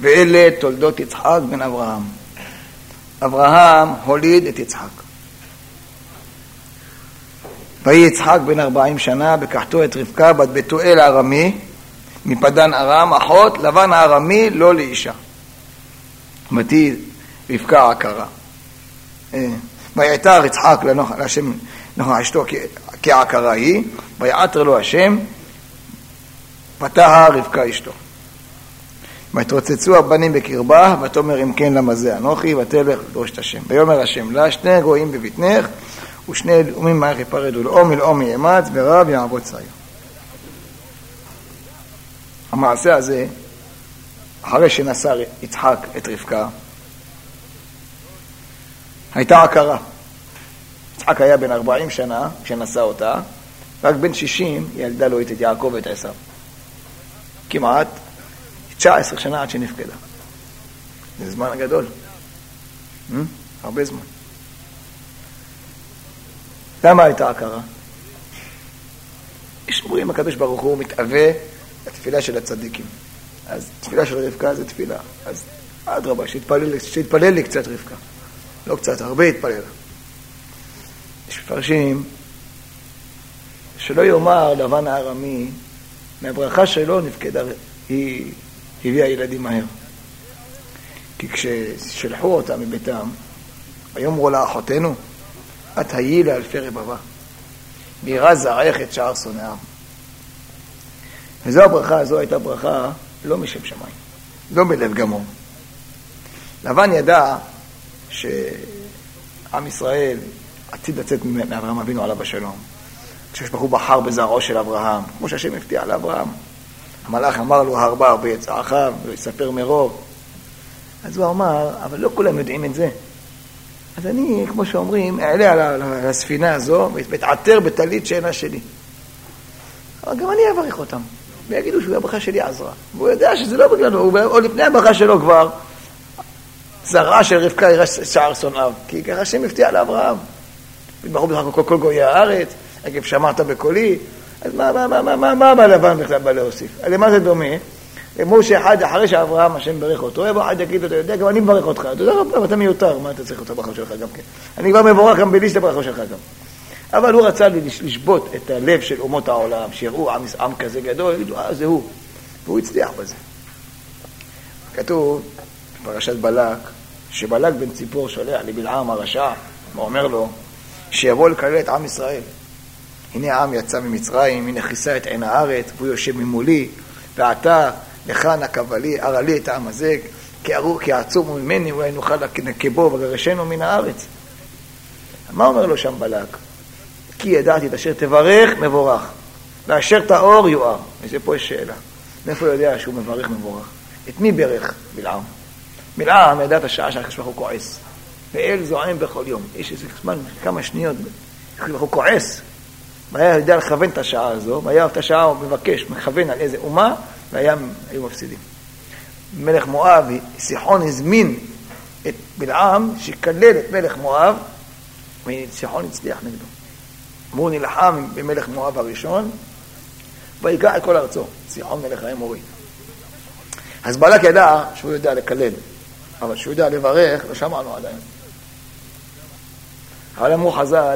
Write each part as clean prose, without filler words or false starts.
ואלה תולדות יצחק בן אברהם. אברהם הוליד את יצחק. ויהי יצחק בן 40 שנה, בקחתו את רבקה בת בתואל הארמי, מפדן ארם, אחות לבן הארמי, לא לאישה. ותהי רבקה עקרה. ויעתר יצחק להשם נוכח אשתו כעקרה היא, ויעתר לו השם, ותהה רבקה אשתו. ויתרוצצו הבנים בקרבה, ותאמר אם כן למה זה אנוכי, ותלך לדרוש את השם. ויאמר השם לה, שני גויים בבטנך, ושני לאומים מהר יפרדו, לאום לאום יאמץ, ורב יעבוד צעיר. המעשה הזה, אחרי שנשא יצחק את רבקה, הייתה עקרה. יצחק היה בן 40 שנה כשנשא אותה, רק בן 60 ילדה לו את יעקב ואת עשיו. כמעט 19 שנה עד שנפקדה. זה זמן גדול. הרבה זמן. למה הייתה עקרה? יש אומרים, הקדוש ברוך הוא מתאווה לתפילה של הצדיקים. אז תפילה של רבקה זה תפילה. אז אדרבה, שיתפלל לי קצת רבקה. לא קצת, הרבה יתפלל. יש מפרשים שלא יאמר לבן הארמי, מהברכה שלו נפקדה, היא הביאה ילדים מהר. כי כששלחו אותה מביתם, ויאמרו לה אחותנו, את היי לאלפי רבבה. בירה זרעך את שער שונאיו. וזו הברכה, הזו הייתה ברכה לא משם שמיים, לא בלב גמור. לבן ידע שעם ישראל עתיד לצאת מאברהם אבינו עליו השלום. כשברוך הוא בחר בזרעו של אברהם, כמו שהשם הפתיע לאברהם. המלאך אמר לו, הרבה הרבה יצעך, ויספר מרוב. אז הוא אמר, אבל לא כולם יודעים את זה. אז אני, כמו שאומרים, אעלה על הספינה הזו, ותעתר בטלית שאינה שלי. אבל גם אני אברך אותם. ויגידו שהוא הברכה שלי עזרה. והוא יודע שזה לא בגללו, או לפני הברכה שלו כבר, זרעה של רבקה יראה שער שונאיו. כי ככה השם הפתיע לאברהם. וברוך בך כל גויי הארץ, עקב שמעת בקולי. אז מה לבן בכלל בא להוסיף? למה זה דומה? כמו שאחד אחרי שאברהם השם ברך אותו, יבוא אחד יגיד אותו, יודע, גם אני מברך אותך. אתה יודע רב, אתה מיותר, מה אתה צריך אותה ברכה שלך גם כן? אני כבר מבורך גם בלי שאתה ברכה שלך גם. אבל הוא רצה לשבות את הלב של אומות העולם, שיראו עם כזה גדול, יגידו, זה הוא. והוא הצליח בזה. כתוב בפרשת בלק, שבלק בן ציפור שולח לבלעם הרשע, ואומר לו, שיבוא לקלל את עם ישראל. הנה העם יצא ממצרים, הנה כיסה את עין הארץ, והוא יושב ממולי, ועתה לך נקבה לי, ארע לי את העם הזה, כי עצום ממני, אולי נוכל לקבו וגרשנו מן הארץ. מה אומר לו שם בלק? כי ידעתי את אשר תברך מבורך, ואשר תאור יואר. וזה פה יש שאלה. מאיפה הוא יודע שהוא מברך מבורך? את מי ברך בלעם? בלעם ידע את השעה שהקדוש ברוך הוא כועס. ואל זועם בכל יום. יש איזה זמן, כמה שניות, הוא כועס. והיה יודע לכוון את השעה הזו, והיה את השעה הוא מבקש, מכוון על איזה אומה, והיו מפסידים. מלך מואב, סיחון הזמין את בלעם, שכלל את מלך מואב, וסיחון הצליח נגדו. אמרו נלחם במלך מואב הראשון, והיגע את כל ארצו, סיחון מלך האמורי. אז בלק ידע שהוא יודע לקלל, אבל שהוא יודע לברך, לא שמענו עדיין. אבל אמרו חז"ל,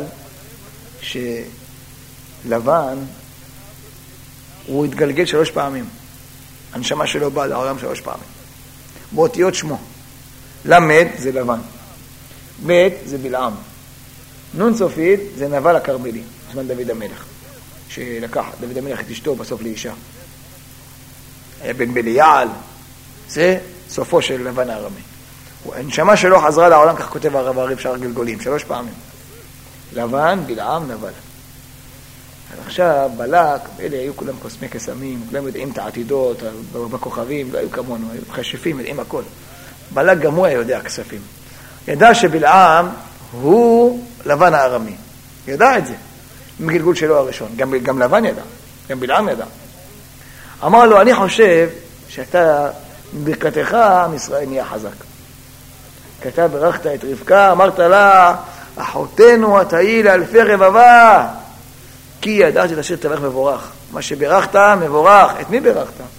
שלבן, הוא התגלגל 3 פעמים. הנשמה שלו באה לעולם 3 פעמים. באותיות שמו. למד זה לבן. ב' זה בלעם. נון סופית זה נבל הכרמלי, זמן דוד המלך. שלקח דוד המלך את אשתו בסוף לאישה. היה בן בליעל. זה סופו של לבן הארמי. הנשמה שלו חזרה לעולם, כך כותב הרב הריב שער גלגולים, 3 פעמים. לבן, בלעם, נבל. עכשיו, בלק, אלה היו כולם קוסמי קסמים, כולם יודעים את העתידות, בכוכבים, לא היו כמונו, היו חשפים, יודעים הכל. בלק גם הוא היה יודע כספים. ידע שבלעם הוא לבן הארמי. ידע את זה. מגלגול שלו הראשון. גם לבן ידע. גם בלעם ידע. אמר לו, אני חושב שאתה, ברכתך, עם ישראל נהיה חזק. כי אתה ברכת את רבקה, אמרת לה, אחותנו את היי לאלפי רבבה. כי ידעתי את אשר תברך מבורך. מה שברכת, מבורך. את מי ברכת?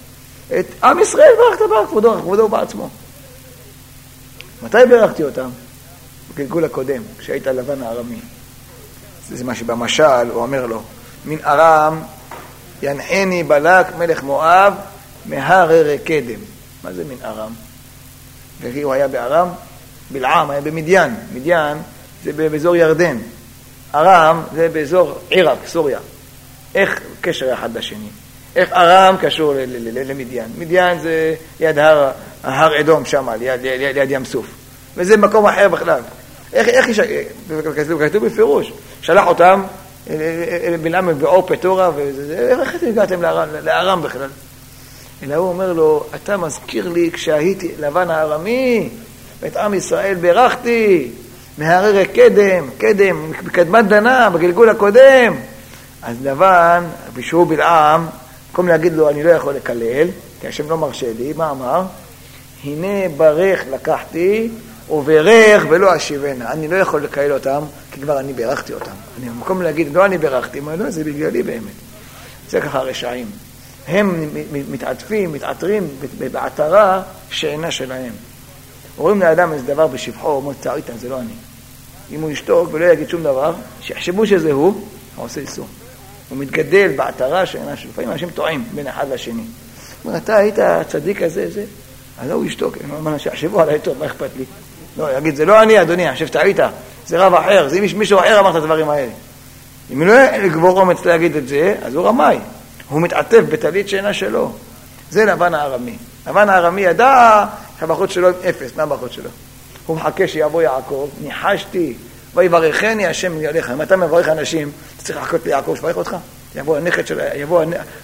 את עם ישראל ברכת ברך, כבודו בעצמו. מתי ברכתי אותם? בגלגול הקודם, כשהיית לבן הארמי. זה מה שבמשל הוא אומר לו, מן ארם ינחני בלק מלך מואב מהר ערי קדם. מה זה מן ארם? והוא היה בארם, בלעם היה במדיין. מדיין זה באזור ירדן. ארם זה באזור עיראק, סוריה. איך קשר אחד לשני? איך ארם קשור למדיין? מדיין זה ליד הר אדום שם, ליד ים סוף. וזה מקום אחר בכלל. איך כתוב בפירוש? שלח אותם בלעם באור פטורה, איך הגעתם לארם בכלל? אלא הוא אומר לו, אתה מזכיר לי כשהייתי לבן הארמי, ואת עם ישראל ברכתי, מהררי קדם, בקדמת דנה, בגלגול הקודם. אז לבן, בשביל בלעם, במקום להגיד לו, אני לא יכול לקלל, כי השם לא מרשה לי, מה אמר? הנה ברך לקחתי, וברך ולא אשיבנה. אני לא יכול לקלל אותם, כי כבר אני ברכתי אותם. אני במקום להגיד, לא אני ברכתי, מה לא, זה בגללי באמת. זה ככה הרשעים. הם מתעטרים בעטרה שאינה שלהם. רואים לאדם איזה דבר בשבחו, הוא אומר, תעריתה, זה לא אני. אם הוא ישתוק ולא יגיד שום דבר, שיחשבו שזה הוא עושה איסור. הוא מתגדל בעטרה שאינה שלו. לפעמים אנשים טועים בין אחד לשני. הוא אומר, אתה היית צדיק הזה, זה? אז לא הוא ישתוק. הוא אומר, שיחשבו עליי טוב, מה אכפת לי? לא, יגיד, זה לא אני, אדוני, חשב תעריתה. זה רב אחר, זה מישהו אחר אמר את הדברים האלה. אם לא לגבור אומץ להגיד את זה, אז הוא רמאי. הוא מתעטף בטלית שאינה שלו. זה לבן הארמי. לבן הארמי ידע שהברכות שלו אפס. מה הברכות שלו? הוא מחכה שיבוא יעקב, ניחשתי, ויברכני השם עליך. אם אתה מברך אנשים, אתה צריך לחכות ליעקב שברך אותך. יבוא הנכד שלו, יבוא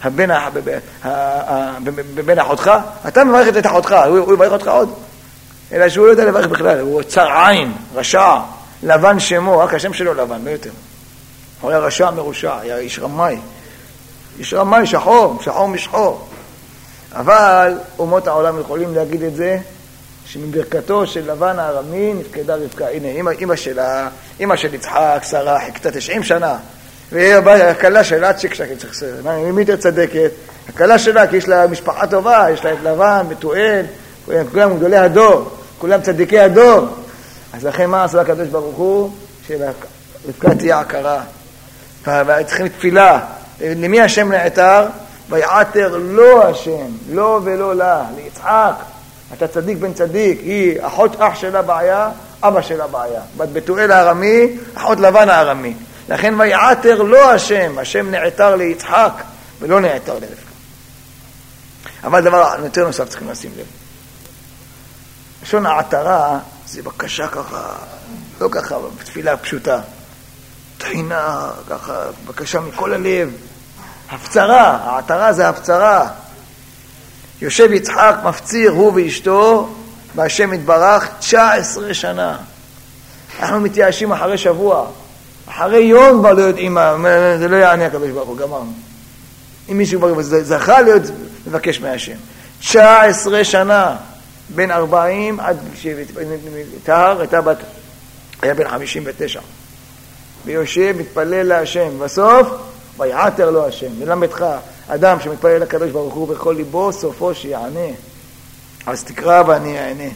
בן אחותך, אתה מברך את אחותך, הוא יברך אותך עוד. אלא שהוא לא יודע לברך בכלל, הוא צר עין, רשע, לבן שמו, רק השם שלו לבן, לא יותר. הוא היה רשע מרושע, היה איש רמאי. איש רמאי, שחור משחור. אבל אומות העולם יכולים להגיד את זה, שמברכתו של לבן הארמי נפקדה רבקה. הנה, אמא של יצחק, שרה, חיכתה 90 שנה. והקלה שלה מי יותר צדקת? הקלה שלה, כי יש לה משפחה טובה, יש לה את לבן, בתואל, כולם גדולי הדור, כולם צדיקי הדור. אז לכן מה עשו הקדוש ברוך הוא? שרבקה תהיה עקרה. וצריכים תפילה. למי השם נעתר? ויעתר לא השם, לא ולא לה, ליצחק. אתה צדיק בן צדיק, היא אחות אח שלה בעיה, אבא שלה בעיה. בת בתואל הארמי, אחות לבן הארמי. לכן ויעתר לא השם, השם נעתר ליצחק, ולא נעתר לרבקה. אבל דבר יותר נוסף צריכים לשים לב. לשון העתרה זה בקשה ככה, לא ככה, בתפילה פשוטה. תחינה, ככה, בקשה מכל הלב. הפצרה, העתרה זה הפצרה. יושב יצחק, מפציר, הוא ואשתו, והשם יתברך 19 שנה. אנחנו מתייאשים אחרי שבוע. אחרי יום כבר לא יודעים, זה לא יענה הקדוש ברוך הוא, גמרנו. אם מישהו כבר זכה להיות, מבקש מהשם. 19 שנה, בין 40 עד שתהר, היה בין 59. ויושב, מתפלל להשם. בסוף, ויעתר לו השם. מלמדך, אדם שמתפלל לקדוש ברוך הוא בכל ליבו, סופו שיענה. אז תקרא ואני אענה.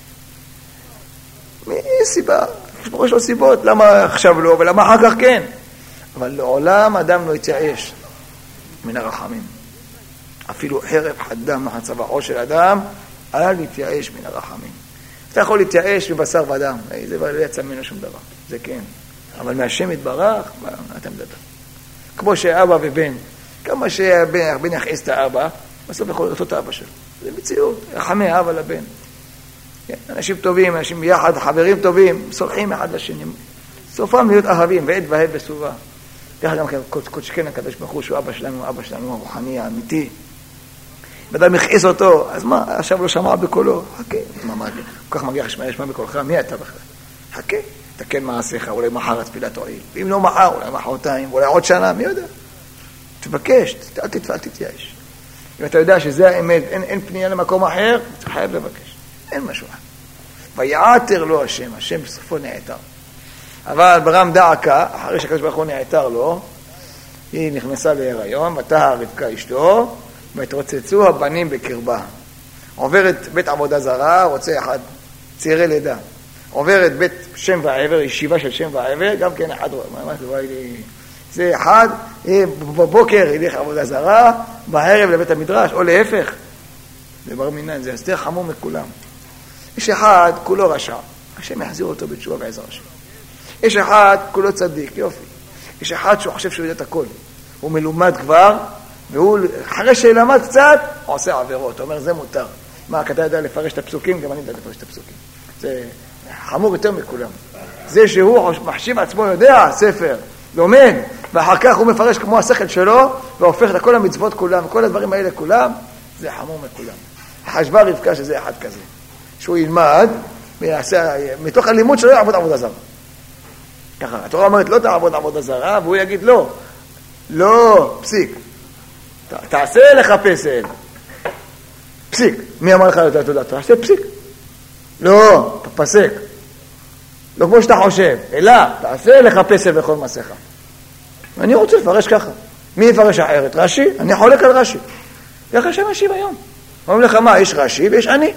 מי סיבה? יש לו סיבות, למה עכשיו לא ולמה אחר כך כן. אבל לעולם אדם לא יתייאש מן הרחמים. אפילו חרב חדם מהצווארו של אדם, אל יתייאש מן הרחמים. אתה יכול להתייאש מבשר ודם, זה לא יצא ממנו שום דבר, זה כן. אבל מהשם יתברך, מה אתה מדבר? כמו שאבא ובן, כמה שהבן יכעס את האבא, בסוף יכול לראות את האבא שלו. זה מציאות, רחמי האבא לבן. אנשים טובים, אנשים ביחד, חברים טובים, סולחים אחד לשני. סופם להיות אהבים, ועד והד בסובה. ככה גם קודשכן הקדוש ברוך הוא, שהוא אבא שלנו הרוחני, האמיתי. ואדם יכעס אותו, אז מה, עכשיו לא שמע בקולו? חכה, מה, כל כך מגיע ישמע בקולך, מי אתה בכלל? חכה, תקן מעשיך, אולי מחר התפילה תועיל. ואם לא מחר, אולי מחרתיים, אולי עוד שנה, מי יודע? תבקש, אל תתייאש. אם אתה יודע שזה האמת, אין פנייה למקום אחר, אתה חייב לבקש. אין משהו אחר. ויעתר לו השם, השם בסופו נעתר. אבל ברם דעקה, אחרי שהקדוש ברוך הוא נעתר לו, היא נכנסה להיריון, ותהר רבקה אשתו, והתרוצצו הבנים בקרבה. עוברת בית עבודה זרה, רוצה אחד, צעירי לידה. עוברת בית שם ועבר, ישיבה של שם ועבר, גם כן אחד, זה אחד, בבוקר ילך עבודה זרה, בערב לבית המדרש, או להפך. זה בר מינן, זה הסתר חמור מכולם. יש אחד, כולו רשע, השם יחזיר אותו בתשובה בעזר השם. יש אחד, כולו צדיק, יופי. יש אחד שהוא חושב שהוא יודע את הכל. הוא מלומד כבר, והוא, אחרי שלמד קצת, הוא עושה עבירות. הוא אומר, זה מותר. מה, אתה יודע לפרש את הפסוקים? גם אני יודע לפרש את הפסוקים. זה חמור יותר מכולם. זה שהוא מחשיב עצמו יודע, ספר, לומד, ואחר כך הוא מפרש כמו השכל שלו, והופך את כל המצוות כולם, כל הדברים האלה כולם, זה חמור מכולם. חשבה רבקה שזה אחד כזה. שהוא ילמד, מתוך הלימוד שלו יעבוד עבודה זרה. ככה, התורה אומרת, לא תעבוד עבודה זרה, והוא יגיד, לא. לא, פסיק. תעשה לך פסל. פסיק. מי אמר לך יותר תודה? תעשה פסיק. לא, תפסק. לא כמו שאתה חושב, אלא תעשה לך פסל בכל מסך. אני רוצה לפרש ככה. מי יפרש אחרת? רש"י? אני חולק על רש"י. ככה שמשיב היום. אומרים לך מה, יש רש"י ויש אני.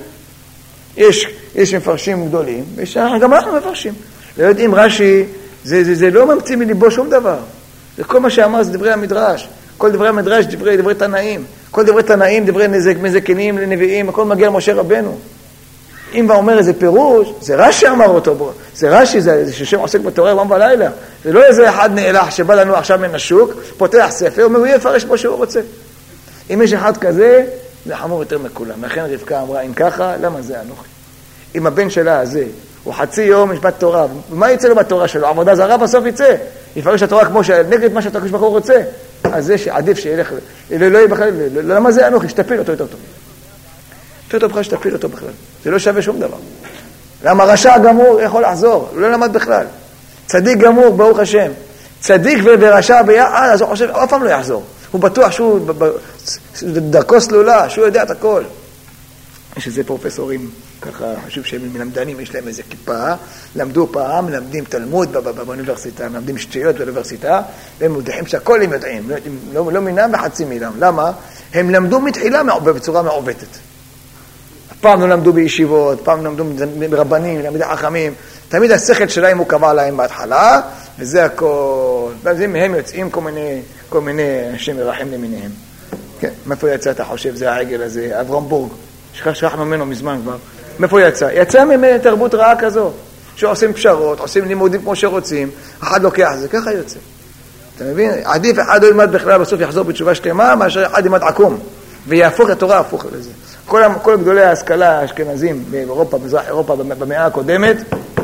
יש מפרשים גדולים, גם אנחנו מפרשים. לא יודעים, רש"י, זה לא ממציא מליבו שום דבר. זה כל מה שאמר זה דברי המדרש. כל דברי המדרש, דברי תנאים. כל דברי תנאים, דברי מזקנים לנביאים, הכל מגיע למשה רבנו. אם הוא אומר איזה פירוש, זה רש"י אמר אותו. זה רש"י, זה ששם עוסק בתורה יום ולילה. זה לא איזה אחד נאלח שבא לנו עכשיו מן השוק, פותח ספר, הוא יפרש כמו שהוא רוצה. אם יש אחד כזה, זה חמור יותר מכולם. לכן רבקה אמרה, אם ככה, למה זה אנוכי? אם הבן שלה הזה, הוא חצי יום משפט תורה, מה יצא לו בתורה שלו? עבודה זרה בסוף יצא. יפרש התורה כמו נגד מה שאתה הקדוש ברוך הוא רוצה. אז זה שעדיף שילך, לא יהיה בכלל, למה זה אנוכי? שתפיל אותו יותר טוב. יותר טוב בכלל שתפיל אותו בכלל. זה לא שווה שום דבר. למה רשע גמור יכול לחזור? הוא לא למד בכלל. צדיק גמור, ברוך השם. צדיק ורשע ביחד, אז הוא חושב, אף פעם לא יחזור. הוא בטוח שהוא דרכו סלולה, שהוא יודע את הכל. יש איזה פרופסורים, ככה, חשוב שהם מלמדנים, יש להם איזה כיפה, למדו פעם, מלמדים תלמוד באוניברסיטה, מלמדים שטויות באוניברסיטה, והם מודחים שהכל הם יודעים, לא מינם וחצי מינם. למה? הם למדו מתחילה בצורה מעובדת. פעם לא למדו בישיבות, פעם למדו ברבנים, למדי חכמים, תמיד השכל שלהם הוא קבע להם בהתחלה, וזה הכל. ואז הם יוצאים כל מיני השם ירחם למיניהם. כן, מאיפה יצא, אתה חושב, זה העגל הזה, אברהם בורג, שכחנו ממנו מזמן כבר. מאיפה יצא? יצא מתרבות רעה כזו, שעושים פשרות, עושים לימודים כמו שרוצים, אחד לוקח זה, ככה יוצא. אתה מבין? עדיף אחד לא ילמד בכלל, בסוף יחזור בתשובה שלמה, מאשר אחד ילמד עקום, ויהפוך את התורה, הפוך לזה. כל גדולי ההשכלה האשכנזים באירופה, במזרח אירופה, במאה הקודמת,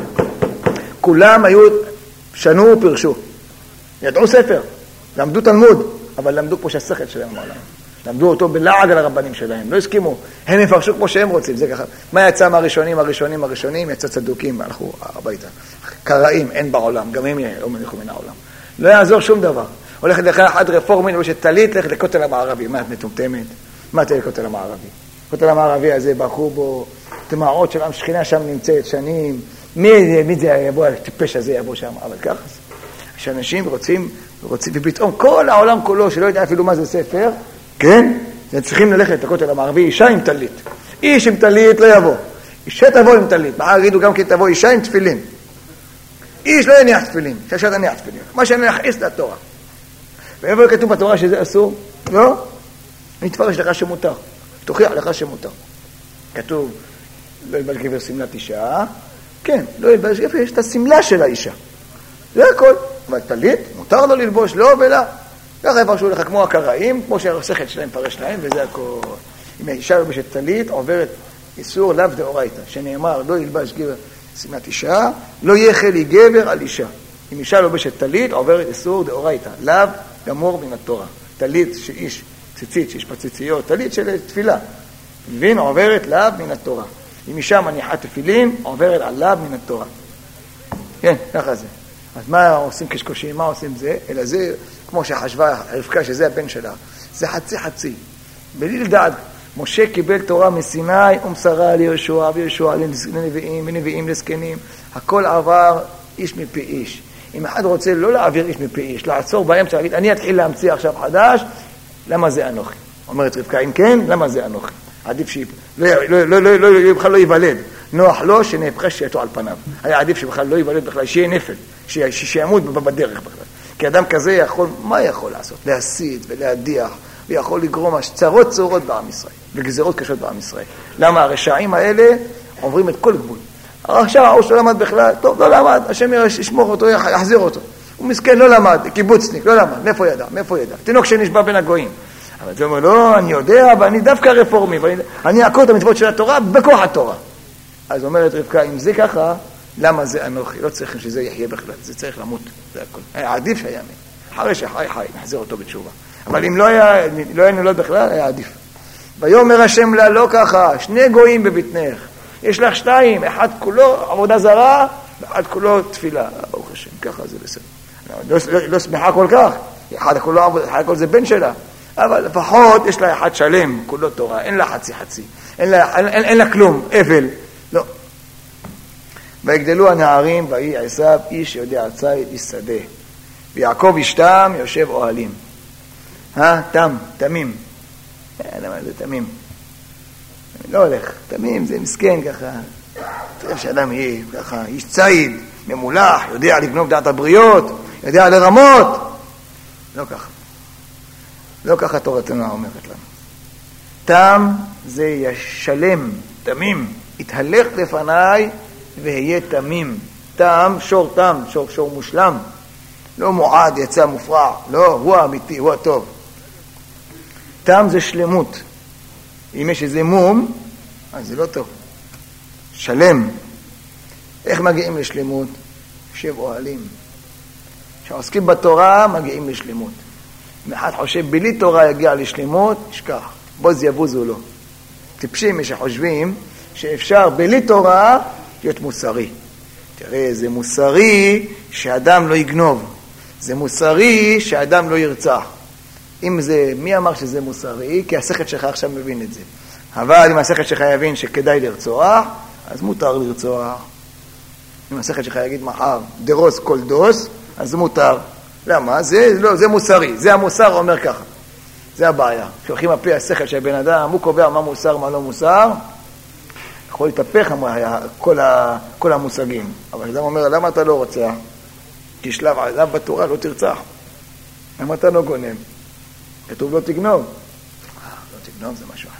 כולם היו, שנו ופרשו. ידעו ספר, למדו תלמוד, אבל למדו כמו שהשכל שלהם אמר להם. למדו אותו בלעג על הרבנים שלהם, לא הסכימו. הם יפרשו כמו שהם רוצים, זה ככה. מה יצא מהראשונים? יצא צדוקים, הלכו הביתה. קראים, אין בעולם, גם הם ילכו מן העולם. לא יעזור שום דבר. הולכת לאחד רפורמי, שתלית לך לכותל המערבי. מה את מטומטמת? מה תהיה לכותל המערבי? הכותל המערבי הזה, בחרו בו, תמרות של עם שכינה שם נמצאת שנים. מי זה יבוא, הטיפש הזה יבוא שם? אבל ככה. שאנשים רוצים, ופתאום כל העולם כולו, שלא יודע אפילו מה זה ספר, כן? הם צריכים ללכת לכותל המערבי, אישה עם טלית. איש עם טלית לא יבוא. אישה תבוא עם טלית. מה יגידו גם כי תבוא אישה עם תפילין. איש לא יניח תפילין. אישה תניח תפילין. מה שאני נכניס לתורה. ואיפה כתוב בתורה שזה אסור? לא? אני תפרש לך שמותר. תוכיח לך שמותר. כתוב, לא ילבש גבר סמלת אישה. כן, לא ילבש גבר, יש את הסמלה של האישה. זה הכל. אבל טלית, מותר לו ללבוש, לא ולא. ככה יפרשו לך כמו הקראים, כמו שהשכל שלהם פרש להם, וזה הכל. אם האישה לובשת טלית, עוברת איסור לאו דאורייתא, שנאמר, לא ילבש גבר סמלת אישה, לא יחלי גבר על אישה. אם אישה לובשת טלית, עוברת איסור דאורייתא, לאו גמור מן התורה. טלית שאיש, ציצית, שיש פציציות, טלית של תפילה. מבין, עוברת לאו מן התורה. אם אישה מניחה תפילין, עוברת על לאו מן התורה. כן, ככה זה. אז מה עושים קשקושים? מה עושים זה? אלא זה, כמו שחשבה רבקה, שזה הבן שלה. זה חצי. בלי לדעת, משה קיבל תורה מסיני ומסרה ליהושע, ויהושע לנביאים, ונביאים לזקנים. הכל עבר איש מפי איש. אם אחד רוצה לא להעביר איש מפי איש, לעצור באמצע, להגיד, אני אתחיל להמציא עכשיו חדש, למה זה אנוכי? אומרת רבקה, אם כן, למה זה אנוכי? עדיף שבכלל לא ייוולד. נוח לו שנהפכה שיעתו על פניו. היה עדיף שבכלל לא ייוולד בכלל, שיהיה נפל, שיעמוד בדרך בכלל. כי אדם כזה יכול, מה יכול לעשות? להסית ולהדיח, ויכול לגרום צרות צורות בעם ישראל, וגזרות קשות בעם ישראל. למה? הרשעים האלה עוברים את כל גבול. הרשע, הוא שלא למד בכלל, טוב, לא למד, השם ישמור אותו, יחזיר אותו. הוא מסכן, לא למד, קיבוצניק, לא למד, מאיפה ידע? תינוק שנשבע בין הגויים. אבל אתה אומר, לא, אני יודע, אבל אני דווקא רפורמי, ואני אעקור את המצוות של התורה בכוח התורה. אז אומרת רבקה, אם זה ככה, למה זה אנוכי? לא צריך שזה יחיה בכלל, זה צריך למות, זה הכל. עדיף שהיה מת. אחרי שחי, נחזיר אותו בתשובה. אבל אם לא היה נולד בכלל, היה עדיף. ויאמר השם לה, לא ככה, 2 גויים בבטנך. יש לך 2, אחד כולו עבודה זרה, ואחד כולו תפילה. ברוך השם, ככה זה בסדר. לא שמחה כל כך, אחד כולו זה בן שלה. אבל לפחות יש לה אחד שלם, כולו תורה, אין לה חצי. אין לה כלום, אבל. לא. ויגדלו הנערים, ויהי עשיו איש יודע ציד איש שדה. ויעקב אשתם יושב אוהלים. תמים. למה זה תמים? לא הולך. תמים זה מסכן ככה. צריך שאדם יהיה ככה, איש ציד, ממולח, יודע לגנוב דעת הבריות, יודע לרמות. לא ככה. לא ככה תורתנו אומרת לנו. תם זה שלם, תמים. התהלך לפניי והיה תמים. תם, שור תם, שור מושלם. לא מועד, יצא מופרע. לא, הוא האמיתי, הוא הטוב. תם זה שלמות. אם יש איזה מום, אז זה לא טוב. שלם. איך מגיעים לשלמות? יושב אוהלים. כשעוסקים בתורה, מגיעים לשלמות. אם אחד חושב, בלי תורה יגיע לשלמות, ישכח. בוז יבוזו לו. טיפשים מי שחושבים שאפשר בלי תורה להיות מוסרי. תראה, זה מוסרי שאדם לא יגנוב. זה מוסרי שאדם לא ירצח. אם זה, מי אמר שזה מוסרי? כי השכל שלך עכשיו מבין את זה. אבל אם השכל שלך יבין שכדאי לרצוח, אז מותר לרצוח. אם השכל שלך יגיד מחר, דרוס כל דוס, אז מותר. למה? זה מוסרי. זה המוסר אומר ככה. זה הבעיה. כשהולכים על פי השכל של בן אדם, הוא קובע מה מוסר, מה לא מוסר, יכול להתהפך כל המושגים. אבל אדם אומר, למה אתה לא רוצח? כי שלב עליו בתורה לא תרצח. למה אתה לא גונב? כתוב לא תגנוב. לא תגנוב זה משהו.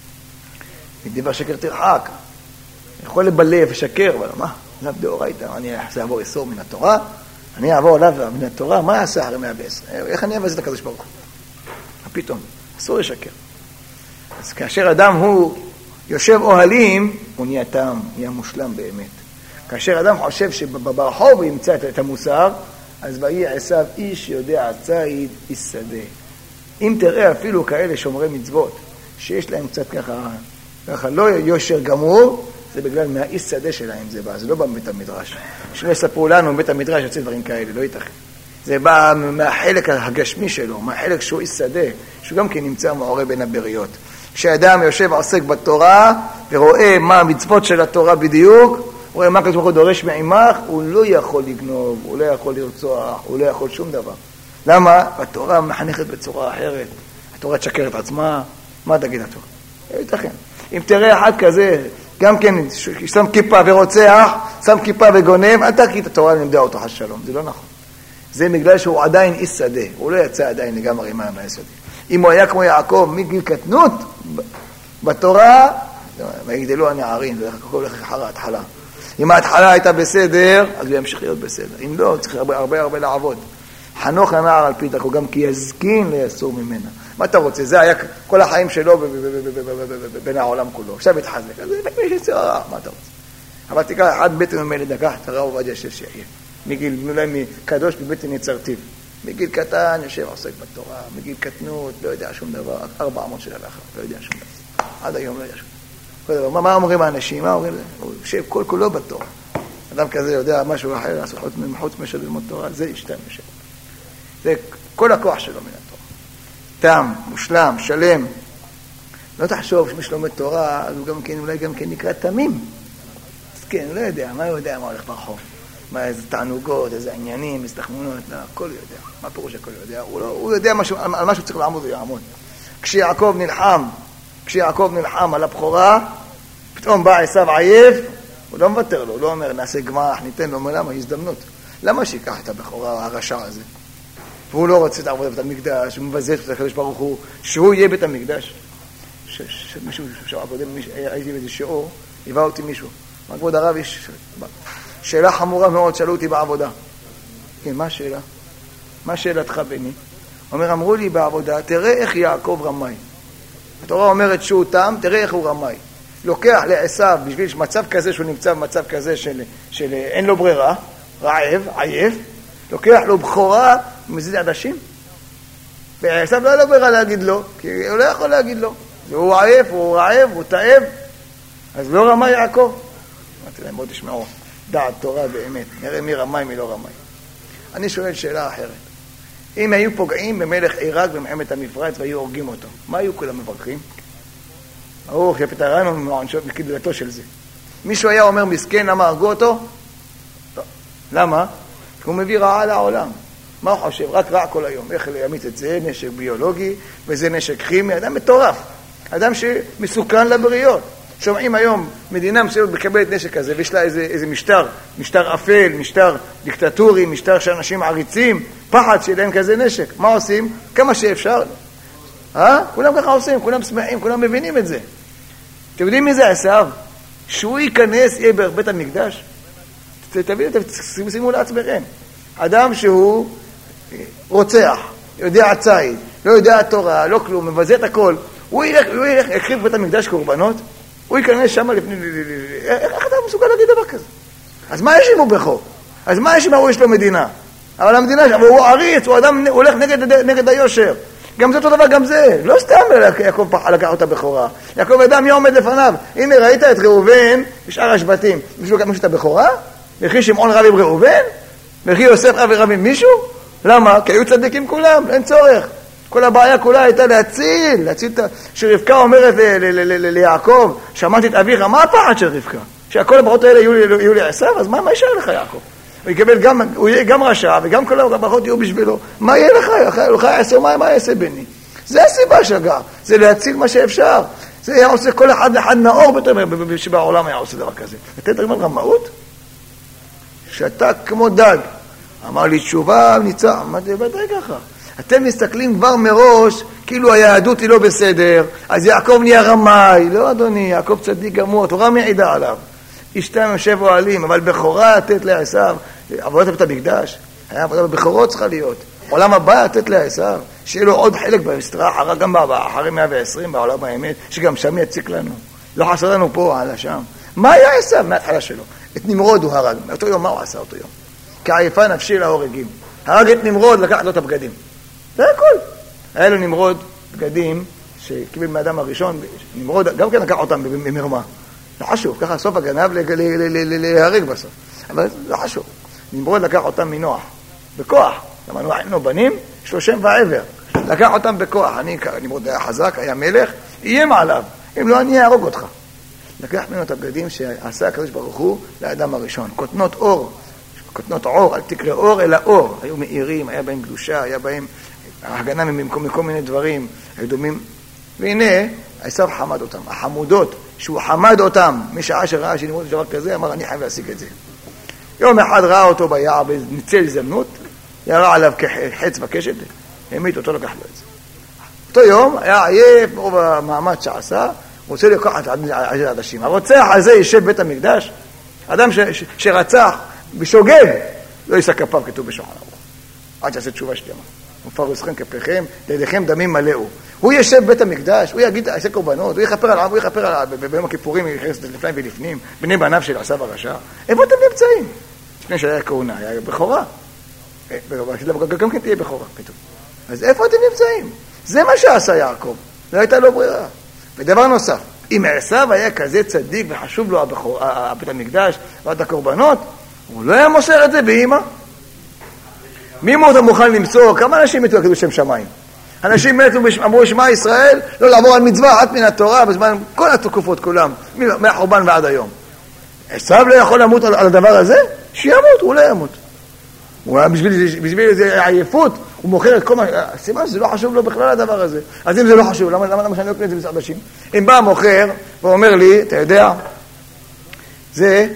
מדיבר שקר תרחק. יכול לבלב ושקר, אבל מה? זה דאורייתא. אני אעבור איסור מן התורה, אני אעבור עליו מן התורה, מה יעשה אחרי 110? איך אני אבז את הקדוש ברוך הוא? פתאום, אסור לשקר. אז כאשר אדם הוא יושב אוהלים, הוא נהיה טעם, נהיה מושלם באמת. כאשר אדם חושב שברחוב הוא ימצא את המוסר, אז ויהי עשיו איש יודע ציד איש שדה. אם תראה אפילו כאלה שומרי מצוות, שיש להם קצת ככה לא יושר גמור, זה בגלל מהאיש שדה שלהם זה בא, זה לא בא מבית המדרש. שלא יספרו לנו מבית המדרש יוצא דברים כאלה, לא ייתכן. זה בא מהחלק הגשמי שלו, מהחלק שהוא איש שדה, שהוא גם כן נמצא מעורב בין הבריות. כשאדם יושב עוסק בתורה ורואה מה המצוות של התורה בדיוק, הוא רואה מה כתוב דורש מעמך, הוא לא יכול לגנוב, הוא לא יכול לרצוח, הוא לא יכול שום דבר. למה? התורה מחנכת בצורה אחרת. התורה תשקר את עצמה, מה תגיד התורה? לא ייתכן. אם תראה אחד כזה, גם כן שם כיפה ורוצח, שם כיפה וגונב, אל תקריא את התורה ולמדע אותו חס שלום, זה לא נכון. זה בגלל שהוא עדיין איש שדה, הוא לא יצא עדיין לגמרי מהיסודי. אם הוא היה כמו יעקב מגיל קטנות בתורה, ויגדלו הנערים, זה הולך אחר ההתחלה. אם ההתחלה הייתה בסדר, אז הוא ימשיך להיות בסדר. אם לא, צריך הרבה לעבוד. חנוך הנער על פי דרכו, גם כי יזקין ליסור ממנה. מה אתה רוצה? זה היה כל החיים שלו בין העולם כולו. עכשיו התחזק, אז יש יצרה, מה אתה רוצה? אבל תקרא, אחד בטן ממלא דקה, תראה עובדיה של שיחיה. מגיל, אולי מקדוש בבטן יצרתיו. מגיל קטן יושב עוסק בתורה, מגיל קטנות, לא יודע שום דבר, 400 של הלכה, לא יודע שום דבר. עד היום לא יודע שום דבר. מה אומרים האנשים? מה אומרים? הוא יושב כל כולו בתורה. אדם כזה יודע משהו אחר, חוץ משל ללמוד תורה, זה ישתן יושב. זה כל הכוח שלו מן התורה. תם, מושלם, שלם. לא תחשוב שמי שלומד תורה, אז הוא גם כן, אולי גם כן נקרא תמים. אז כן, לא יודע, מה הוא יודע מה הולך ברחוב? מה, איזה תענוגות, איזה עניינים, איזה תחמונות, הכל יודע. מה פירוש הכל יודע? הוא יודע על מה שהוא צריך לעמוד, הוא יעמוד. כשיעקב נלחם על הבכורה, פתאום בא עשיו עייף, הוא לא מוותר לו, הוא לא אומר נעשה גמח, ניתן לו, למה? הזדמנות. למה שיקח את הבכורה הרשע הזה? והוא לא רוצה את העבודה בית המקדש, הוא מבזז את הקדוש ברוך הוא, שהוא יהיה בית המקדש. מישהו שעבודה, הייתי באיזה שיעור, הבא אותי מישהו. מה כבוד הרב, יש שאלה חמורה מאוד, שאלו אותי בעבודה. כן, מה השאלה? מה שאלתך בני? אומר, אמרו לי בעבודה, תראה איך יעקב רמאי. התורה אומרת שהוא תם, תראה איך הוא רמאי. לוקח לעשיו, בשביל מצב כזה שהוא נמצא במצב כזה של אין לו ברירה, רעב, עייף, לוקח לו בכורה ומזיז עדשים. ועשיו לא היה לו ברירה להגיד לו, כי הוא לא יכול להגיד לו. והוא עייף, הוא רעב, הוא תאב, אז לא רמאי יעקב. אמרתי להם, בואו תשמעו, דעת תורה באמת, נראה מי רמאי, מי לא רמאי. אני שואל שאלה אחרת. אם היו פוגעים במלך עיראק במלחמת המפרץ והיו הורגים אותו, מה היו כולם מברכים? ברוך שפטרנו מקדלתו של זה. מישהו היה אומר מסכן, למה הרגו אותו? לא. למה? כי הוא מביא רעה לעולם. מה הוא חושב? רק רע כל היום. איך להמיץ את זה? נשק ביולוגי, וזה נשק כימי. אדם מטורף. אדם שמסוכן לבריות. שומעים היום מדינה מסוימת מקבלת נשק כזה, ויש לה איזה משטר אפל, משטר דיקטטורי, משטר שאנשים עריצים, פחד שיהיה להם כזה נשק. מה עושים? כמה שאפשר. כולם ככה עושים, כולם שמחים, כולם מבינים את זה. אתם יודעים מי זה עשיו? שהוא ייכנס, יהיה בבית המקדש. שימו לעצמכם. אדם שהוא רוצח, יודע ציד, לא יודע תורה, לא כלום, מבזה את הכל. הוא ילך, יקריב בבית המקדש קורבנות, הוא ייכנס שם לפני... איך אתה מסוגל להגיד דבר כזה? אז מה יש עמו בכו? אז מה יש עמו? יש לו מדינה. אבל המדינה, אבל הוא עריץ, הוא אדם, הוא הולך נגד היושר. גם זה אותו דבר, גם זה. לא סתם יעקב לקח אותה בכורה. יעקב ידע מי עומד לפניו. הנה ראית את ראובן ושאר השבטים. מישהו לקח את הבכורה? וכי שמעון רב עם ראובן? וכי יוסף רב עם מישהו? למה? כי היו צדיקים כולם, אין צורך. כל הבעיה כולה הייתה להציל שרבקה אומרת ליעקב, שמעתי את אביך, מה הפחד של רבקה? שכל הברכות האלה יהיו לעשיו, אז מה יישאר לך יעקב? הוא יהיה גם רשע, וגם כל הברכות יהיו בשבילו. מה יהיה לך יעשה, מה יעשה בני? זה הסיבה שגר, זה להציל מה שאפשר. זה היה עושה כל אחד נאור שבעולם היה עושה דבר כזה. אתם תראים על רמאות? שאתה כמו דג. אמר לי תשובה, ניצח. אמרתי, בטח ככה. אתם מסתכלים כבר מראש, כאילו היהדות היא לא בסדר, אז יעקב נהיה רמאי. לא אדוני, יעקב צדיק גמור, התורה מעידה עליו. אשתם יושב אוהלים, אבל בכורה לתת לעשיו, עבודת בית המקדש, היה עבודה בבכורות צריכה להיות. עולם הבא לתת לעשיו, שיהיה לו עוד חלק בהסתרה, גם אחרי 120 בעולם האמת, שגם שם יציק לנו. לא חסר לנו פה, על השם. מה היה עשיו מההתחלה שלו? את נמרוד הוא הרג. מאותו יום, מה הוא עשה אותו יום? כעייפה נפשי להורגים. הרג את נמרוד, לקח לו את הבגדים. זה הכל. היה לו נמרוד בגדים שקיבל מהאדם הראשון, נמרוד גם כן לקח אותם במרמה. לא חשוב, ככה סוף הגנב להיהרג בסוף. אבל לא חשוב. נמרוד לקח אותם מנוח, בכוח. למה נוח אין לו בנים? יש לו שם ועבר. לקח אותם בכוח. נמרוד היה חזק, היה מלך, איים עליו. אם לא, אני אהרוג אותך. לקח ממנו את הבגדים שעשה הקדוש ברוך הוא לאדם הראשון. כותנות אור. כותנות אור, אל תקרא אור אלא אור. היו מאירים, היה בהם קדושה, היה בהם הגנה מכל מיני דברים, היו דומים. והנה, עשיו חמד אותם. החמודות, שהוא חמד אותם, משעה שראה שנמרוד דבר כזה, אמר, אני חייב להשיג את זה. יום אחד ראה אותו ביער, וניצל הזדמנות, ירה עליו כחץ וקשת, העמיד אותו, לקח לו את זה. אותו יום היה עייף, ברוב המאמץ שעשה, רוצה לקחת עדשים. הרוצח הזה יישב בית המקדש, אדם שרצח בשוגג, לא יישא כפיו, כתוב בשולחן ערוך. עד שעשה תשובה שלמה. ופרסכם כפיכם, לידיכם דמים מלאו. הוא ישב בית המקדש, הוא יגיד, יעשה קורבנות, הוא יכפר על העם, הוא יכפר על ביום הכיפורים, יכנס לפני ולפנים, בני בניו של עשיו הרשע. איפה אתם נמצאים? לפני שהיה כהונה, היה בכורה. גם כן תהיה בכורה, כתוב. אז איפה אתם נמצאים? זה מה שעשה יעקב. לא הייתה לו ברירה. ודבר נוסף, אם עשיו היה כזה צדיק וחשוב לו בית המקדש ועד הקורבנות, הוא לא היה מוסר את זה באמא. מי מאוד מוכן למסור? כמה אנשים מתו הקדוש שם שמיים? אנשים מתו אמרו שמע ישראל, לא לעבור על מצווה עד מן התורה בזמן כל התקופות כולם, מהחורבן ועד היום. עשיו לא יכול למות על הדבר הזה? שימות, הוא לא ימות. הוא היה בשביל איזה עייפות, הוא מוכר את כל מה... הסיבה שזה לא חשוב לו בכלל הדבר הזה. אז אם זה לא חשוב, למה שאני לא אקנה את זה בסעד אנשים? אם בא מוכר ואומר לי, אתה יודע, זה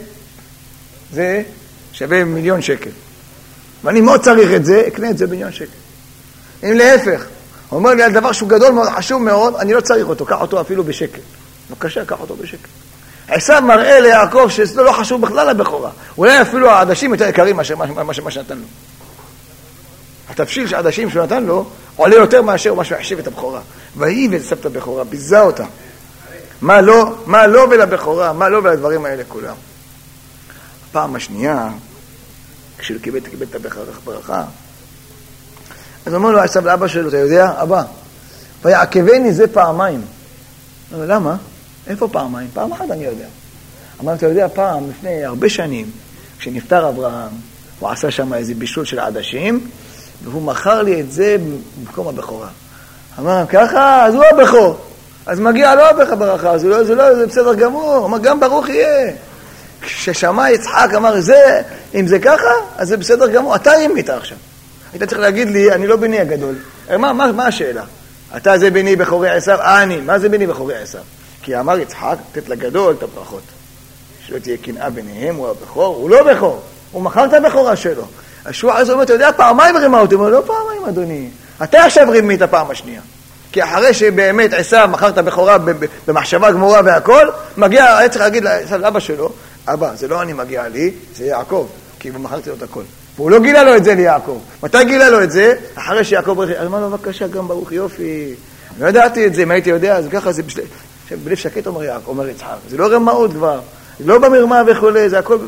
שווה 1,000,000 שקל. ואני מאוד צריך את זה, אקנה את זה ב1,000,000 שקל. אם להפך, הוא אומר לי על דבר שהוא גדול מאוד, חשוב מאוד, אני לא צריך אותו, קח אותו אפילו בשקל. בבקשה, קח אותו בשקל. עשיו מראה ליעקב שזה לא חשוב בכלל לבכורה. אולי אפילו העדשים יותר יקרים מאשר מה שנתן לו. התבשיל של העדשים שהוא נתן לו עולה יותר מאשר מה שהחשיב את הבכורה. והיא וסבת הבכורה, ביזה אותה. מה לא ולבכורה, מה לא ולדברים האלה כולם. הפעם השנייה, כשהוא קיבל את הברכה, אז אומר לו עשיו לאבא שלו, אתה יודע, אבא, ויעקבני זה פעמיים. אומר לו, למה? איפה פעמיים? פעם אחת אני יודע. אמר, אתה יודע, פעם, לפני הרבה שנים, כשנפטר אברהם, הוא עשה שם איזה בישול של עדשים, והוא מכר לי את זה במקום הבכורה. אמר, ככה, אז הוא הבכור. אז מגיע לו ברכה, זה בסדר גמור. אמר, גם ברוך יהיה. כששמע יצחק, אמר, אם זה ככה, אז זה בסדר גמור. אתה ימית עכשיו. היית צריך להגיד לי, אני לא בני הגדול. מה השאלה? אתה זה בני בכורי עשיו, אני. מה זה בני בכורי עשיו? כי אמר יצחק, תת לגדול את הברכות. שלא תהיה קנאה ביניהם, הוא הבכור, הוא לא בכור. הוא מכר את הבכורה שלו. השוע הזה אומר, אתה יודע, פעמיים רימה אותי. הוא אומר, לא פעמיים, אדוני. אתה עכשיו רימי את הפעם השנייה. כי אחרי שבאמת עשיו מכר את הבכורה במחשבה גמורה והכל, מגיע, היה צריך להגיד לאבא שלו, אבא, זה לא אני מגיע לי, זה יעקב, כי הוא מכרתי לו את הכל. והוא לא גילה לו את זה ליעקב. מתי גילה לו את זה? אחרי שיעקב אמר לו, בבקשה, גם ברוך יופי. לא ידעתי את זה, אם הייתי יודע, אז ככה זה בלב שקט אומר יצחק. זה לא רמאות כבר, לא במרמה וכו', זה הכל,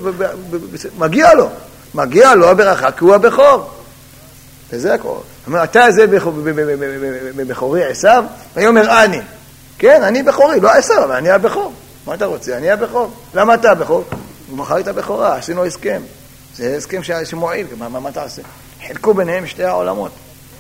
מגיע לו הברכה, כי הוא הבכור. וזה הכל. הוא אומר, אתה זה בכורי עשיו, ואני אומר, אני. כן, אני בכורי, לא עשיו, אבל אני הבכור. מה אתה רוצה? אני הבכור. למה אתה הבכור? הוא מכר את הבכורה, עשינו הסכם. זה הסכם שמועיל, מה תעשה? חלקו ביניהם שתי העולמות.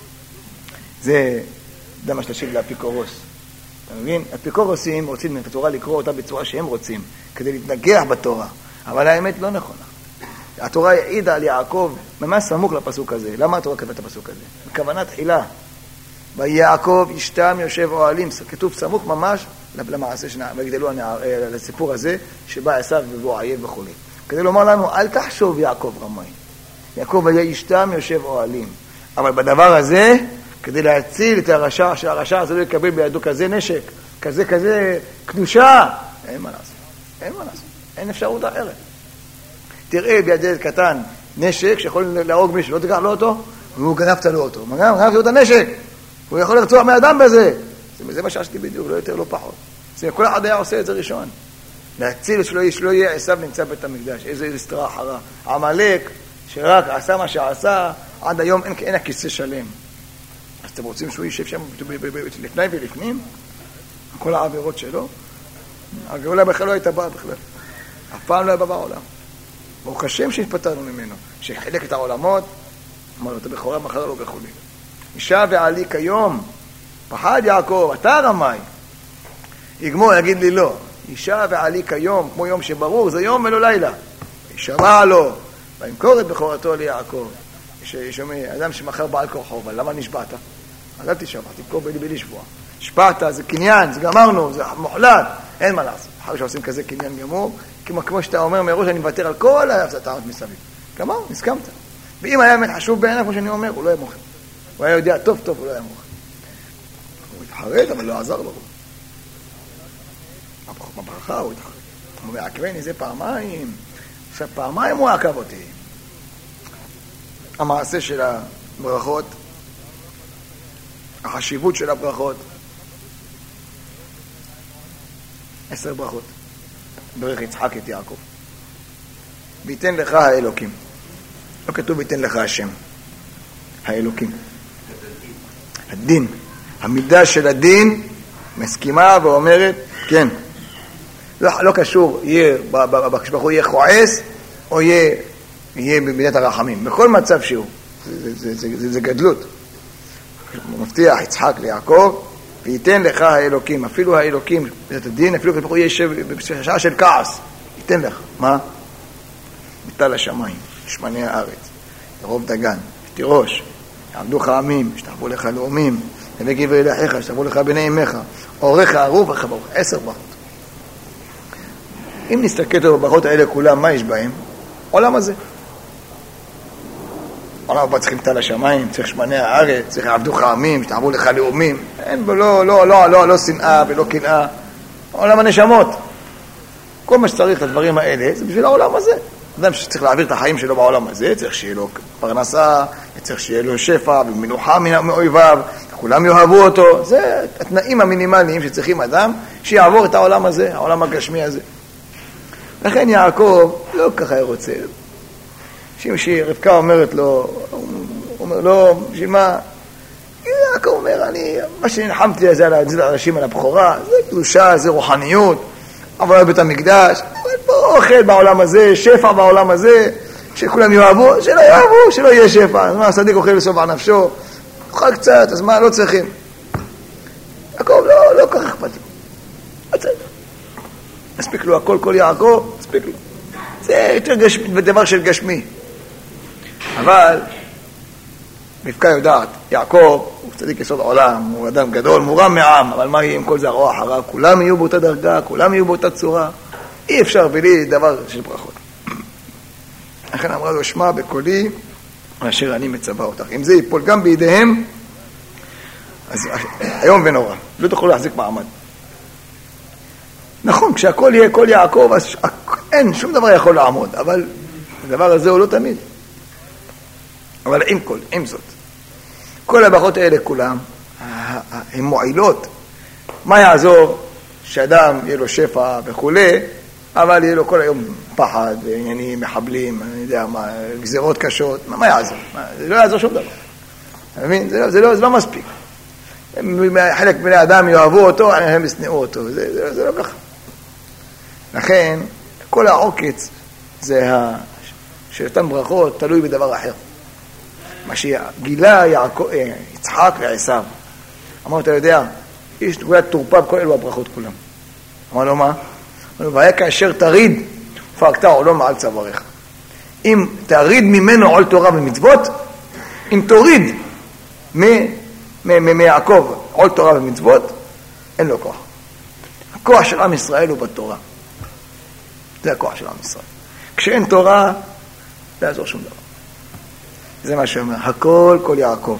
זה מה שתשיב לאפיקורוס. אתה מבין? אפיקורוסים רוצים את התורה לקרוא אותה בצורה שהם רוצים, כדי להתנגח בתורה. אבל האמת לא נכונה. התורה העידה על יעקב, ממש סמוך לפסוק הזה. למה התורה כתבה את הפסוק הזה? בכוונה תחילה. ויעקב ישתם יושב אוהלים, כתוב סמוך ממש למעשה והגדלו לסיפור הזה, שבא עשיו ובוא עייב וכו'. כדי לומר לנו, אל תחשוב יעקב רמאי. יעקב היה ישתם יושב אוהלים. אבל בדבר הזה, כדי להציל את הרשע, שהרשע הזה לא יקבל בידו כזה נשק, כזה קדושה, אין מה לעשות. אין אפשרות אחרת. תראה ביד ילד קטן נשק שיכול להרוג מישהו, לא תיקח לו אותו, והוא גנבת לו אותו. גנבת לו את הנשק, הוא יכול לרצוח מאדם בזה. זה מה שעשיתי בדיוק, לא יותר, לא פחות. כל אחד היה עושה את זה ראשון. להציל שלא יהיה עשיו נמצא בית המקדש, איזה סתרה אחרה. עמלק, שרק עשה מה שעשה, עד היום אין הכיסא שלם. אז אתם רוצים שהוא יישב שם לפני ולפנים? כל העבירות שלו? הגאולה בכלל לא הייתה באה בכלל. אף פעם לא היה בא בעולם. ברוך השם שהתפטרנו ממנו, שחילק את העולמות, אמר לו, אתה בכורה מחר לא בכולי. אישה ועלי כיום, פחד יעקב, אתה רמאי. יגמור, יגיד לי לא. אישה ועלי כיום, כמו יום שברור, זה יום ולא לילה. ישמע לו, וימכור את בכורתו ליעקב. שומע, אדם שמחר בעל כורחו, אבל למה נשבעת? אז אל תשמע, תמכור בלי שבוע. נשבעת, זה קניין, זה גמרנו, זה מוחלט, אין מה לעשות. אחר שעושים כזה קניין גמור, כמו שאתה אומר מראש, אני מוותר על כל ההפסטאות מסביב. גמר, נסכמת. ואם היה באמת חשוב בעיניו, כמו שאני אומר, הוא לא היה מוכר. הוא היה יודע טוב, הוא לא היה מוכר. הוא התחרט, אבל לא עזר לו. בברכה הוא התחרט. הוא מעקבני זה פעמיים. עכשיו, פעמיים הוא עקב אותי. המעשה של הברכות, החשיבות של הברכות, 10 ברכות. ברך יצחק את יעקב. ויתן לך האלוקים. לא כתוב ויתן לך השם. האלוקים. הדין. המידה של הדין מסכימה ואומרת, כן. לא קשור, הוא יהיה כועס, או יהיה במידת הרחמים. בכל מצב שהוא. זה גדלות. הוא מבטיח יצחק ליעקב, ויתן לך האלוקים. אפילו האלוקים, במידת הדין, אפילו הוא יהיה בשעה של כעס. ייתן לך. מה? מטל השמיים, שמני הארץ, רוב דגן, תירוש, יעבדוך עמים, ישתחוו לך לאומים, הבא גברי לאחיך, ישתחוו לך בני אמך, אורך אהרוך וחברך, 10 ברכות. אם נסתכל בברכות האלה כולם, מה יש בהם? עולם הזה. עולם הבא צריכים תל השמיים, צריך שמני הארץ, צריך יעבדוך עמים, ישתחוו לך לאומים. אין בו לא שנאה ולא קנאה. עולם הנשמות. כל מה שצריך לדברים האלה, זה בשביל העולם הזה. אדם שצריך להעביר את החיים שלו בעולם הזה, צריך שיהיה לו פרנסה, צריך שיהיה לו שפע ומנוחה מאויביו, כולם יאהבו אותו. זה התנאים המינימליים שצריכים אדם שיעבור את העולם הזה, העולם הגשמי הזה. לכן יעקב לא ככה היה רוצה. שרבקה אומרת לו, הוא אומר לו, בשביל מה? יעקב אומר, מה שנלחמתי על זה, על האנשים, על הבכורה, זה קדושה, זה רוחניות, אבל בבית המקדש, פה אוכל בעולם הזה, שפע בעולם הזה, שכולם יאהבו, שלא יאהבו, שלא יהיה שפע. אז מה, הצדיק אוכל לסוף על נפשו, אוכל קצת, אז מה, לא צריכים. יעקב לא כך אכפת לו. הצד. מספיק לו הכל, כל יעקב, מספיק לו. זה יותר דבר של גשמי. אבל, רבקה יודעת, יעקב הוא צדיק יסוד עולם, הוא אדם גדול, מורם מעם, אבל מה יהיה עם כל זה הרוע אחריו? כולם יהיו באותה דרגה, כולם יהיו באותה צורה. אי אפשר בלי דבר של ברכות. לכן אמרה לו, שמע בקולי, אשר אני מצווה אותך. אם זה ייפול גם בידיהם, אז היום ונורא, לא תוכלו להחזיק מעמד. נכון, כשהכל יהיה כל יעקב, אז אין, שום דבר יכול לעמוד, אבל הדבר הזה הוא לא תמיד. אבל עם זאת, כל הברכות האלה כולם, הן מועילות. מה יעזור שאדם יהיה לו שפע וכו', אבל יהיה לו כל היום פחד ועניינים, מחבלים, אני יודע מה, גזירות קשות, מה יעזור? זה לא יעזור שום דבר. אתה מבין? זה לא מספיק. חלק בני האדם יאהבו אותו, הם יסנאו אותו. זה לא ככה. לכן, כל העוקץ של אותן ברכות תלוי בדבר אחר. מה שגילה יצחק ועשיו. אמר, אתה יודע, יש תגולת תורפה בכל אלו הברכות כולם. אמר לו, מה? אמר לו, והיה כאשר תריד, פרקת עולו מעל צוואריך. אם תריד ממנו עול תורה ומצוות, אם תוריד מיעקב עול תורה ומצוות, אין לו כוח. הכוח של עם ישראל הוא בתורה. זה הכוח של עם ישראל. כשאין תורה, לא יעזור שום דבר. זה מה שאומר, הכל כל יעקב.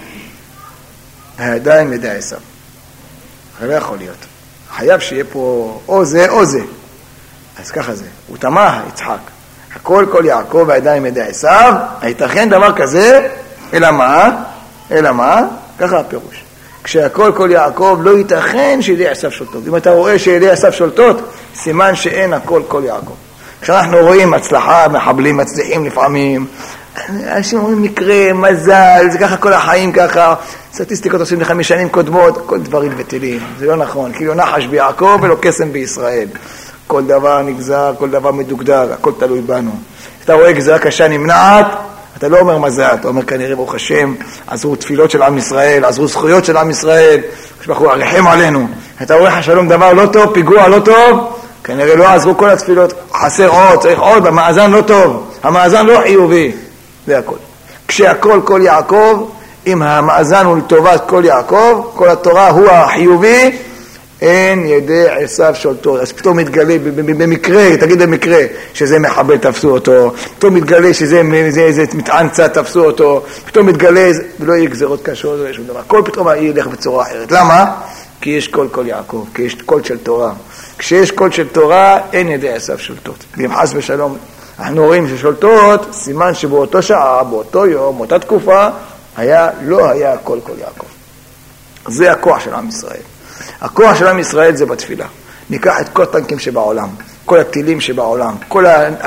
הידיים ידי עשיו. זה לא יכול להיות. חייב שיהיה פה או זה או זה. אז ככה זה. הוא תמה, יצחק. הכל כל יעקב והידיים ידי עשיו. הייתכן דבר כזה, אלא מה? ככה הפירוש. כשהכל כל יעקב לא ייתכן שידי עשיו שולטות. אם אתה רואה שידי עשיו שולטות, סימן שאין הכל כל יעקב. כשאנחנו רואים הצלחה, מחבלים מצליחים לפעמים, אנשים אומרים מקרה, מזל, זה ככה כל החיים ככה, סטטיסטיקות עושים ל5 שנים קודמות, כל דברים בטלים, זה לא נכון, כאילו נחש ביעקב ולא קסם בישראל. כל דבר נגזר, כל דבר מדוגדג, הכל תלוי בנו. אתה רואה גזרה קשה נמנעת, אתה לא אומר מזל, אתה אומר כנראה ברוך השם, עזרו תפילות של עם ישראל, עזרו זכויות של עם ישראל, כשבחרו הרחם עלינו. אתה רואה שלום דבר לא טוב, פיגוע לא טוב, כנראה לא עזרו כל התפילות, חסר עוד, צריך עוד, המאזן לא טוב, המאזן לא חיובי. זה הכל. כשהכל כל יעקב, אם המאזן הוא לטובת כל יעקב, כל התורה הוא החיובי, אין ידי עשיו שולטות. אז פתאום מתגלה במקרה, תגיד במקרה, שזה מחבל תפסו אותו, פתאום מתגלה שזה מטען צד תפסו אותו, פתאום מתגלה, ולא יהיה גזירות קשות, לא יהיה שום דבר. כל פתאום ילך בצורה אחרת. למה? כי יש כל יעקב, כי יש קול של תורה. כשיש קול של תורה, אין ידי עשיו שולטות. ואם חס ושלום, אנחנו רואים ששולטות, סימן שבאותו שעה, באותו יום, באותה תקופה, לא היה כל יעקב. זה הכוח של עם ישראל. הכוח של עם ישראל זה בתפילה. ניקח את כל הטנקים שבעולם, כל הטילים שבעולם, כל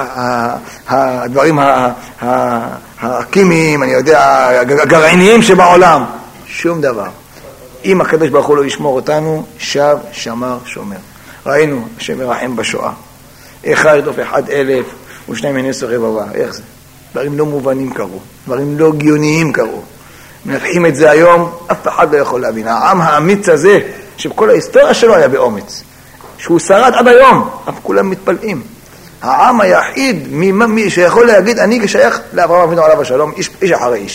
הדברים הקימיים, אני יודע, הגרעיניים שבעולם. שום דבר. אם הקדוש ברוך הוא לא ישמור אותנו, שב, שמר, שומר. ראינו, השם ירחם בשואה. אחד ירדוף 1,000 ושניים מנסו רבבה. איך זה? דברים לא מובנים קרו, דברים לא הגיוניים קרו. מנתחים את זה היום, אף אחד לא יכול להבין. העם האמיץ הזה, שבכל ההיסטוריה שלו היה באומץ, שהוא שרד עד היום, אף כולם מתפלאים. העם היחיד שיכול להגיד, אני שייך לאברהם אבינו עליו השלום, איש אחרי איש.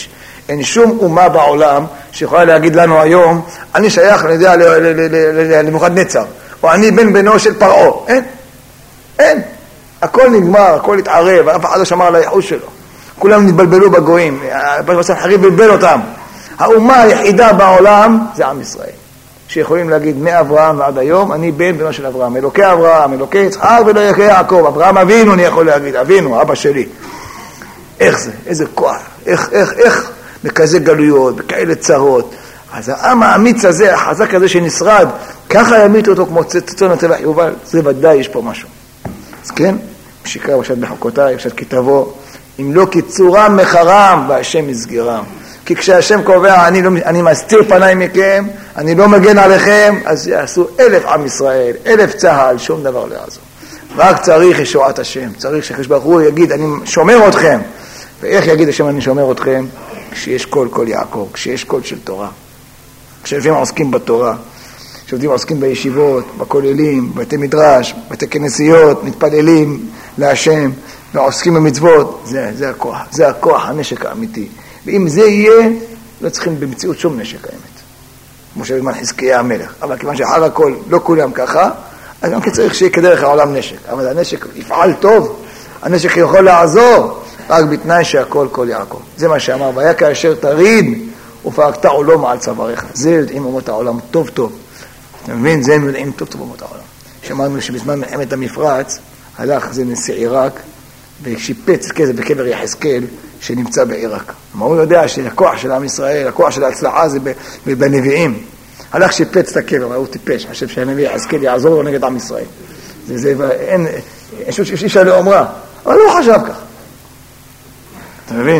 אין שום אומה בעולם שיכולה להגיד לנו היום, אני שייך, אני יודע, לנבוכדנצר, או אני בן בנו של פרעה. אין. אין. הכל נגמר, הכל התערב, אף אחד לא שמר על הייחוס שלו. כולם נתבלבלו בגויים, בסנחריב בלבל אותם. האומה היחידה בעולם זה עם ישראל. שיכולים להגיד מאברהם ועד היום, אני בן בנו של אברהם, אלוקי אברהם, אלוקי יצחק ואלוקי יעקב, אברהם אבינו אני יכול להגיד, אבינו, אבא שלי. איך זה? איזה כוח? איך בכזה גלויות, בכאלה צרות. אז העם האמיץ הזה, החזק הזה שנשרד, ככה ימית אותו כמו צאן הטבח יובל, זה ודאי יש פה משהו. אז כן, משיקרא ושת בחוקותיי, ושת כתבו, אם לא קיצורם מחרם והשם יסגרם. כי כשהשם קובע, אני מסתיר פניי מכם, אני לא מגן עליכם, אז יעשו 1,000 עם ישראל, 1,000 צהל, שום דבר לא יעזור. רק צריך ישועת השם, צריך שהקדוש ברוך הוא יגיד, אני שומר אתכם. ואיך יגיד השם אני שומר אתכם? כשיש קול יעקב, כשיש קול של תורה. כשאנשים עוסקים בתורה, כשעובדים עוסקים בישיבות, בכוללים, בבתי מדרש, בבתי כנסיות, מתפללים להשם, ועוסקים במצוות, זה הכוח, זה הכוח, הנשק האמיתי. ואם זה יהיה, לא צריכים במציאות שום נשק האמת. כמו שבזמן חזקיה המלך. אבל כיוון שאחר הכל לא כולם ככה, אז גם צריך שיהיה כדרך העולם נשק. אבל הנשק יפעל טוב, הנשק יכול לעזור, רק בתנאי שהכל קול יעקב. זה מה שאמר, והיה כאשר תריד, ופרקת עולום על צוואריך. זה יודעים אומות העולם טוב טוב. אתה מבין? זה הם יודעים טוב טוב אומות העולם. שאמרנו שבזמן מלחמת המפרץ, הלך זה נשיא עיראק, ושיפץ כזה בקבר יחזקאל, שנמצא בעיראק. מה הוא יודע שהכוח של עם ישראל, הכוח של ההצלחה זה בנביאים. הלך שיפץ את הקבר, הוא טיפש, חושב שהנביא יחזקאל יעזור לו נגד עם ישראל. אין אישה לאומרה, אבל לא חשב כך. אתה מבין?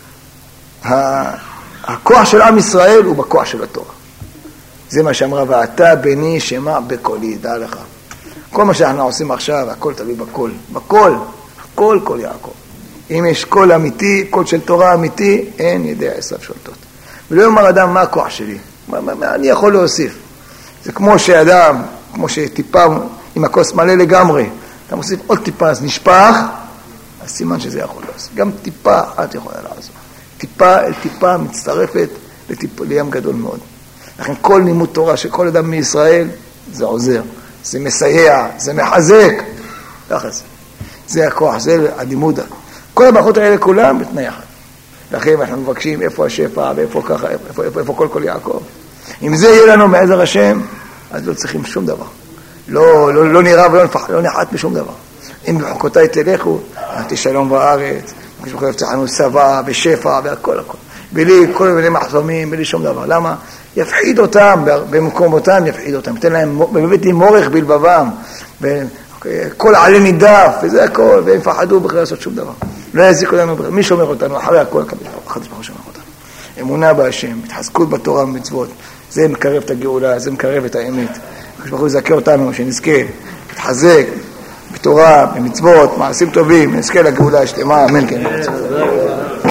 הכוח של עם ישראל הוא בכוח של התורה. זה מה שאמרה, ואתה בני שמע בקולי, דע לך. כל מה שאנחנו עושים עכשיו, הכל תלוי בקול. בקול, הכל קול יעקב. אם יש קול אמיתי, קול של תורה אמיתי, אין ידי עשיו שולטות. ולא יאמר אדם, מה הכוח שלי? מה אני יכול להוסיף? זה כמו שאדם, כמו שטיפה עם הכוס מלא לגמרי, אתה מוסיף עוד טיפה, אז נשפך, אז סימן שזה יכול להוסיף. גם טיפה את יכולה לעזור. טיפה אל טיפה מצטרפת לים גדול מאוד. לכן כל לימוד תורה של כל אדם מישראל, זה עוזר, זה מסייע, זה מחזק. ככה זה. זה הכוח, זה הלימוד. כל הברכות האלה כולם בתנאי אחד. לכן אנחנו מבקשים איפה השפע ואיפה ככה, איפה כל יעקב. אם זה יהיה לנו מעזר השם, אז לא צריכים שום דבר. לא נראה ולא נחת בשום דבר. אם בחוקותיי תלכו, תשלום בארץ, כשבחור יפצח לנו צבא ושפע והכל הכל. בלי כל מיני מחסומים, בלי שום דבר. למה? יפחיד אותם, במקומותם יפחיד אותם. ייתן להם באמת מורך בלבבם, כל עלי נידף, וזה הכל, והם פחדו בכלל לעשות שום דבר. לא יזיקו לנו בכלל. מי שומר אותנו? אחרי הכל, הקדוש ברוך הוא שומר אותנו. אמונה בהשם, התחזקות בתורה ומצוות. זה מקרב את הגאולה, זה מקרב את האמת. הקדוש ברוך הוא יזכה אותנו, שנזכה, להתחזק בתורה, במצוות, מעשים טובים, נזכה לגאולה השלמה, אמן כן.